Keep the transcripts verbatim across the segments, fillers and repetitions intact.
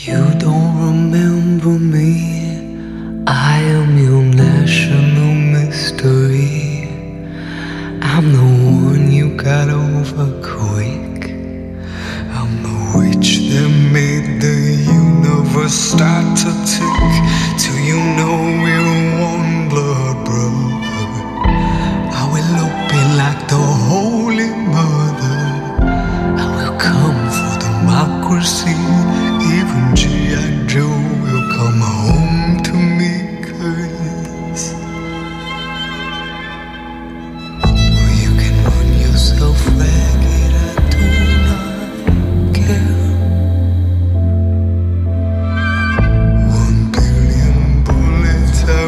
You don't remember me, I am your national mystery. I'm the one you got over quick. I'm the witch that made the universe start to tick. Till you know we're one blood brother, I will open like the Holy Mother. I will come for democracy. Even G I. Joe will come home to me, 'cause well, you can run yourself ragged, I do not care. One billion bullets, I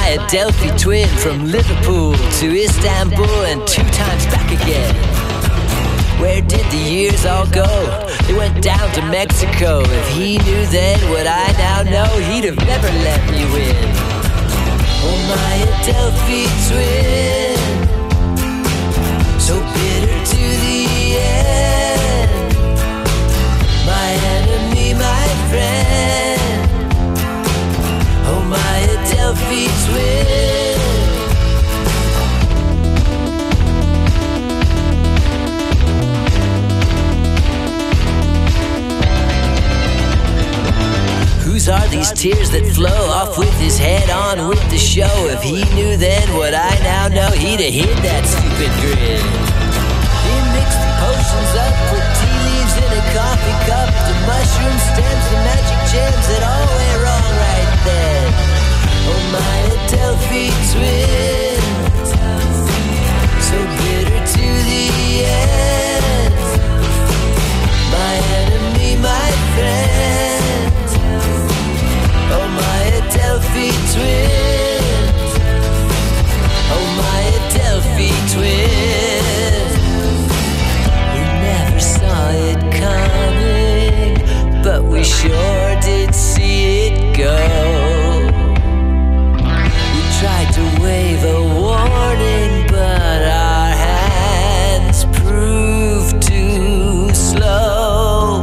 my Adelphi twin from Liverpool to Istanbul and two times back again. Where did the years all go? They went down to Mexico. If he knew then what I now know, he'd have never let me win. Oh, my Adelphi twin, so bitter to the end. My enemy, my friend. Oh, my Adelphi twin. Whose are these tears that flow off with his head on with the show? If he knew then what I now know, he'd have hid that stupid grin. He mixed the potions up with tea leaves in a coffee cup, the mushroom stems, the magic gems that all went wrong right then. Oh, my Adelphi twin, so bitter to the end. My enemy, my friend. Oh, my Adelphi twin. Oh, my Adelphi twin. We never saw it coming, but we sure did see it go. We tried to wave a warning, but our hands proved too slow.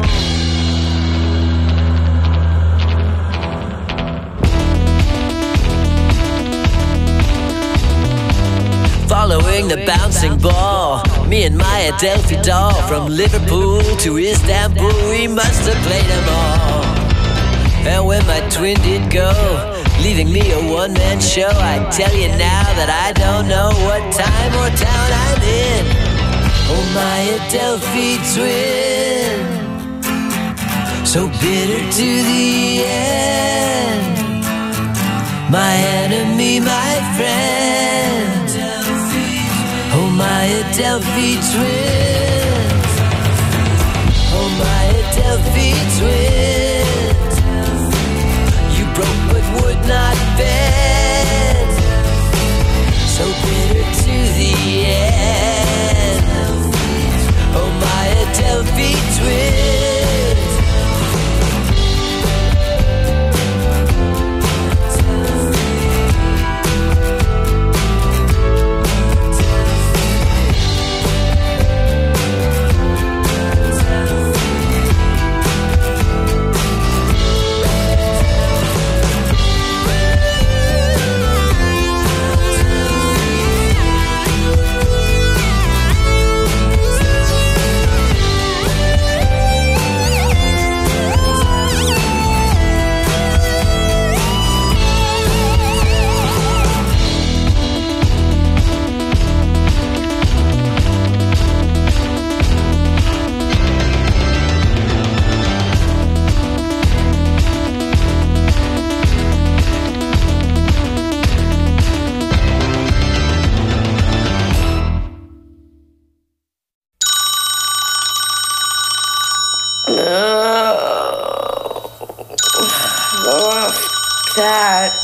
Following the bouncing ball, me and my Adelphi doll, from Liverpool to Istanbul, we must have played them all. And when my twin did go, leaving me a one-man show, I tell you now that I don't know what time or town I'm in. Oh, my Adelphi twin, so bitter to the end. My enemy, my friend. Oh, my Adelphi twin. Oh, my Adelphi twin. You broke but would not bend, so bitter to the end. Oh, my Adelphi twin. That.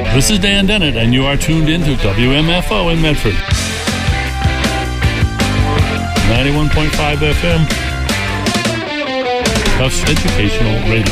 This is Dan Dennett, and you are tuned into W M F O in Medford. ninety-one point five F M. Tufts Educational Radio.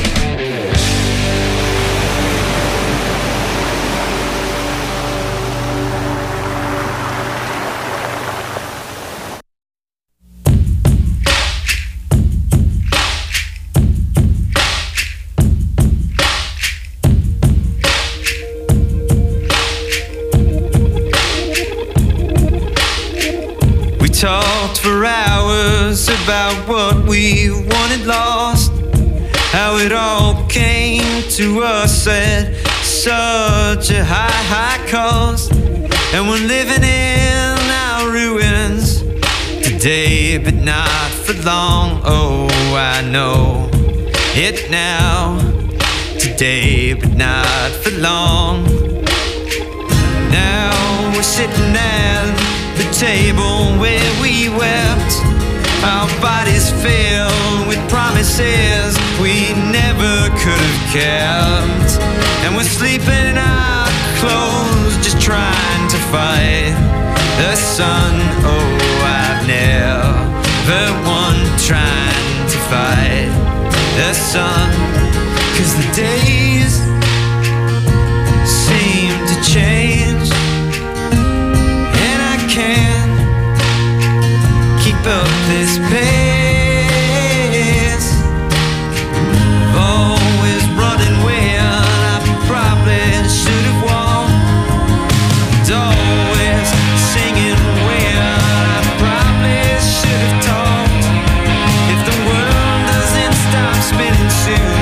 Talked for hours about what we wanted lost, how it all came to us at such a high, high cost. And we're living in our ruins today, but not for long. Oh, I know it now, today, but not for long. Now we're sitting at the table where we wept, our bodies filled with promises we never could have kept. And we're sleeping in our clothes, just trying to fight the sun. Oh, I've never won trying to fight the sun, 'cause the days seem to change, can't keep up this pace. Always running when I probably should have walked. Always singing when I probably should have talked. If the world doesn't stop spinning soon,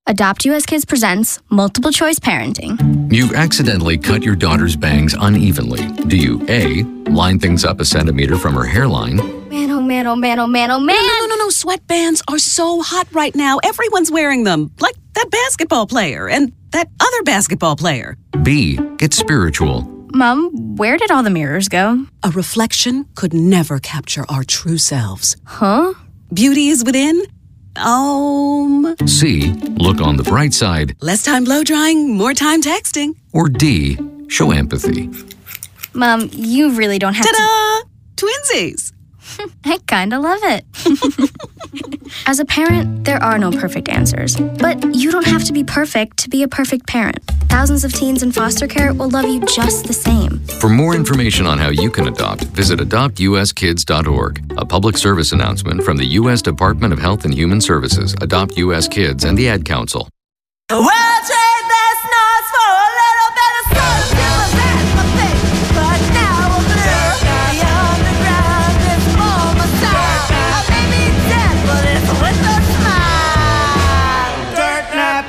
Adopt U S Kids presents Multiple Choice Parenting. You accidentally cut your daughter's bangs unevenly. Do you A, line things up a centimeter from her hairline? Man, oh man, oh man, oh man, oh man. No, no, no, no. Sweatbands are so hot right now. Everyone's wearing them. Like that basketball player and that other basketball player. B, get spiritual. Mom, where did all the mirrors go? A reflection could never capture our true selves. Huh? Beauty is within. Um. C, look on the bright side. Less time blow drying, more time texting. Or D, show empathy. Mom, you really don't have Ta-da! To... Twinsies. I kinda love it. As a parent, there are no perfect answers. But you don't have to be perfect to be a perfect parent. Thousands of teens in foster care will love you just the same. For more information on how you can adopt, visit adopt u s kids dot org. A public service announcement from the U S Department of Health and Human Services, Adopt U S Kids, and the Ad Council. The world trade their snows for a little bit of sun. Till the last my face, but now I'm blue. The underground is for my side. I may be dead, but it's with a smile. Dirt nap.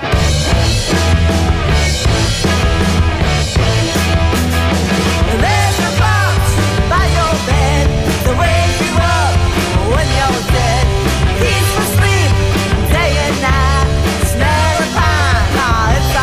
There's a box by your bed to wake you up when you're dead. Peaceful sleep, day and night. Smell the pine, oh, it's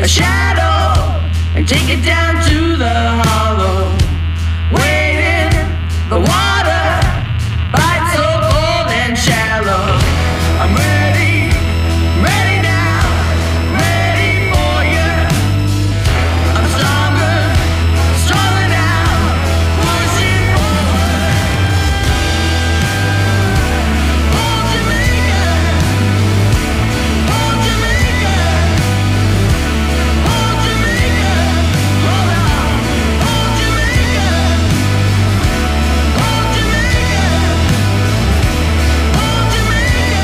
a shadow and take it down to the hollow. Waiting, the water bites so cold and shallow. I'm ready, ready now, ready for you. I'm stronger, stronger now, pushing forward. Oh, Jamaica, oh, Jamaica, oh, Jamaica, hold on, oh, Jamaica, oh, Jamaica, oh, Jamaica,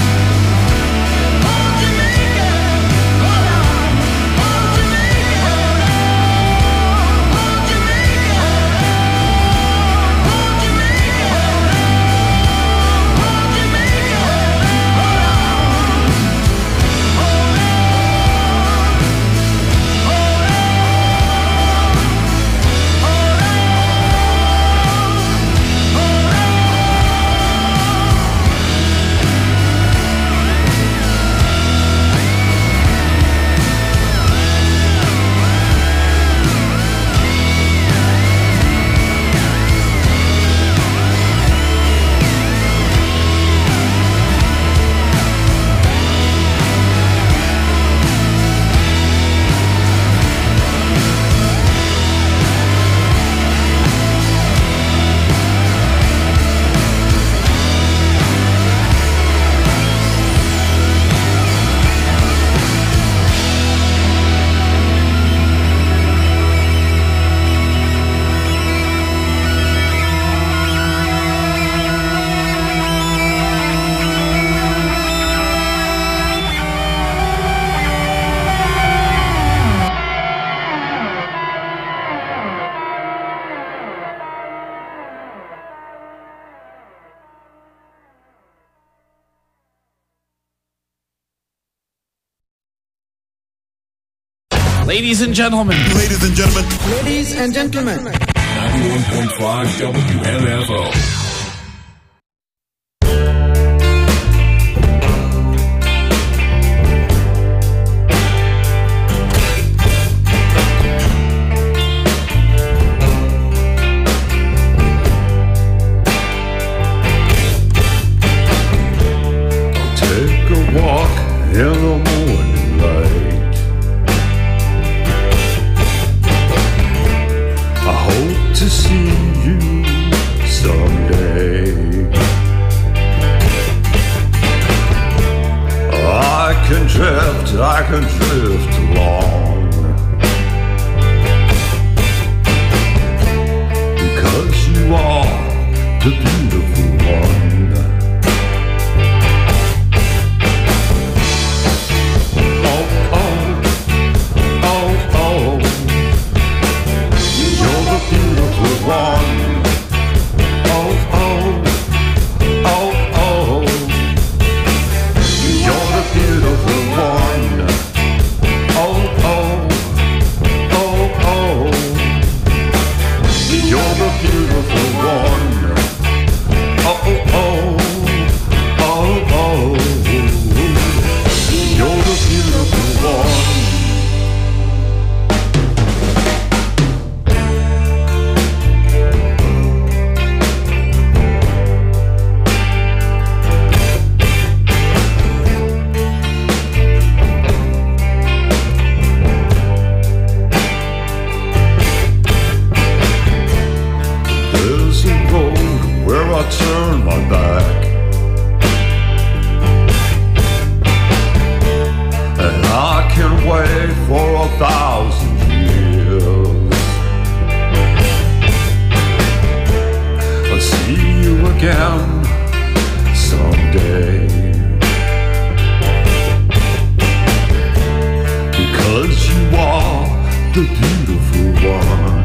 oh, Jamaica, hold on, oh, Jamaica, oh, Jamaica, oh, Jamaica, oh, Jamaica, Ladies and gentlemen. Ladies and gentlemen. Ladies and gentlemen. ninety-one point five W M F O. Take a walk in the morning light. I hope to see you someday. I can drift, I can drift along, because you are the beautiful one. Turn my back, and I can wait for a thousand years. I'll see you again someday, because you are the beautiful one.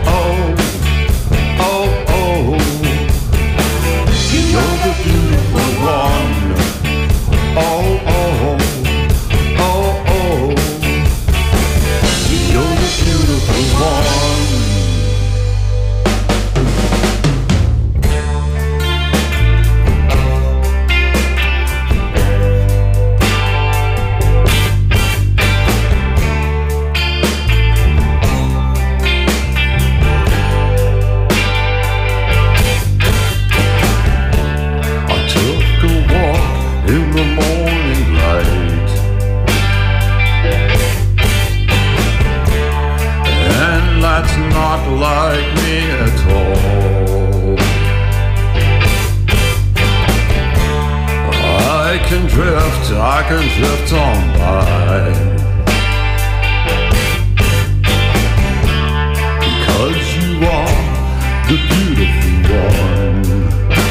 You're the beautiful drift, I can drift on by. Because you are the beautiful one.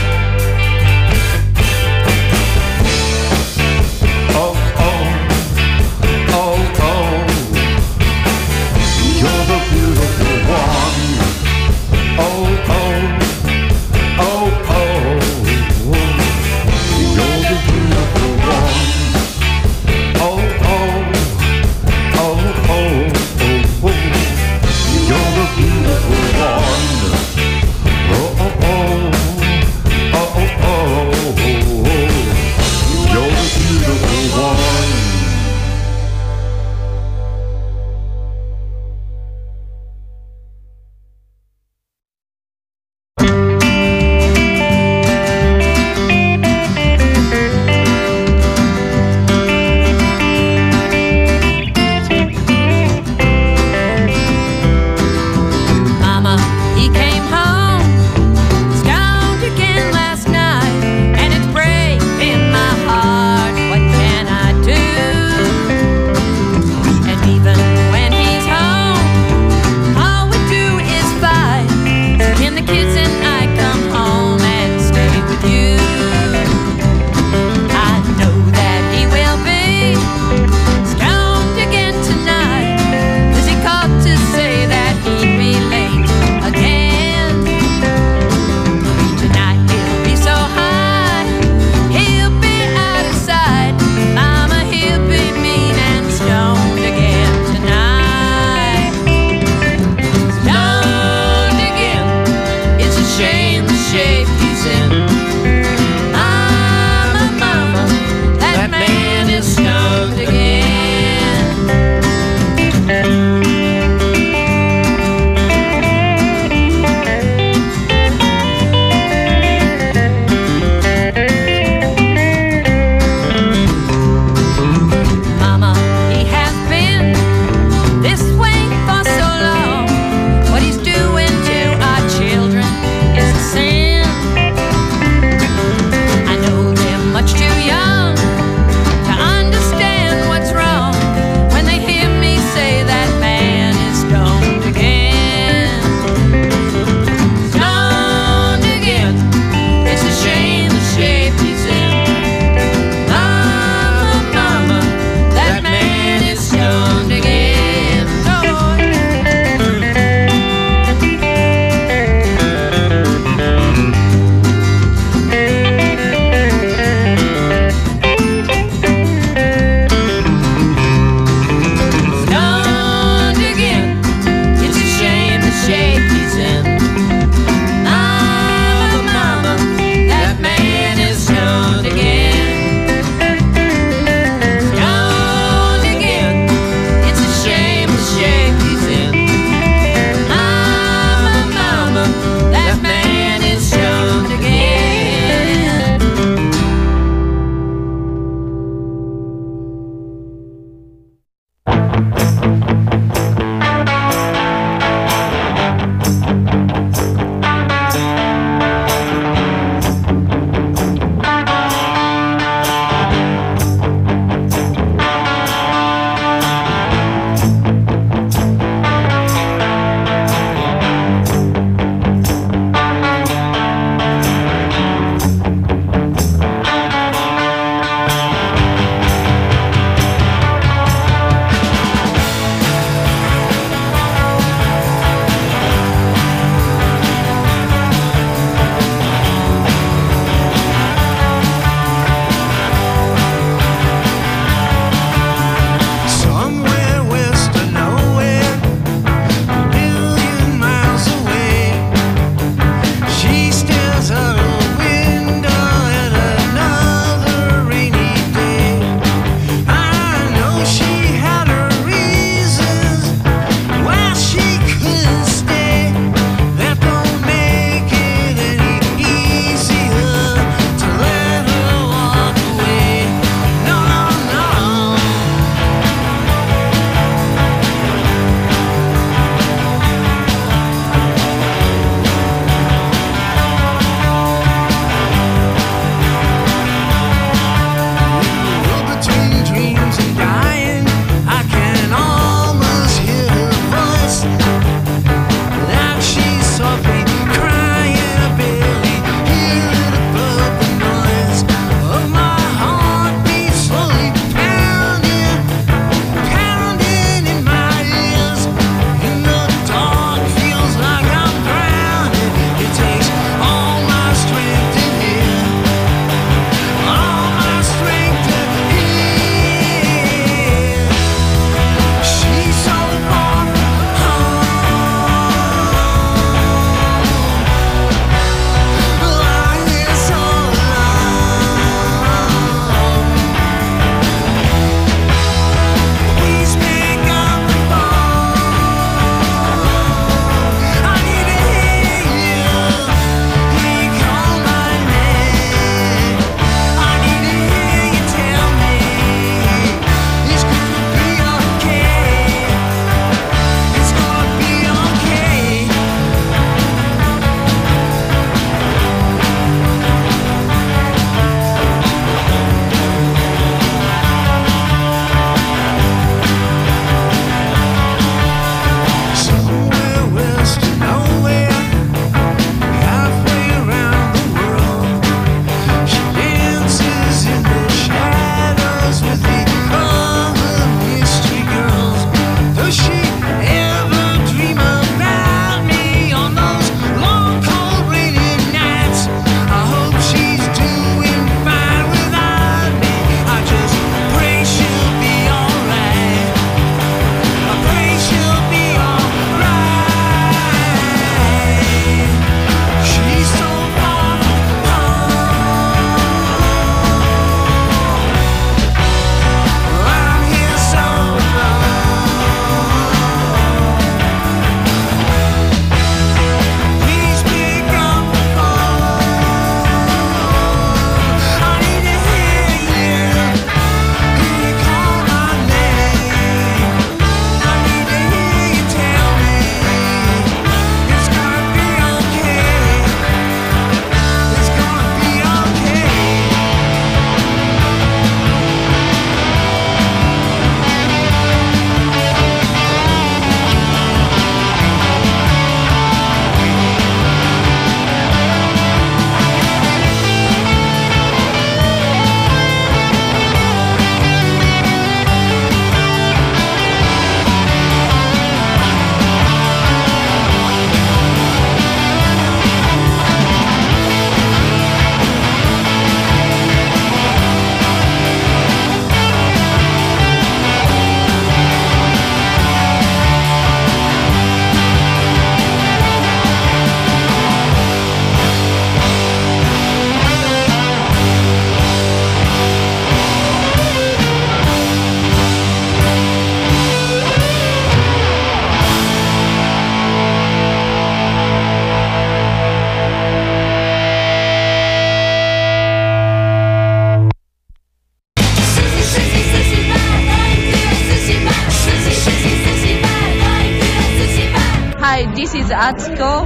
Oh, oh, oh, oh, you're the beautiful one. Oh, oh, oh, oh, you're the beautiful one. Oh, oh,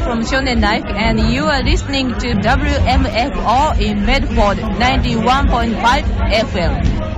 from Shonen Life, and you are listening to W M F O in Medford ninety-one point five F M.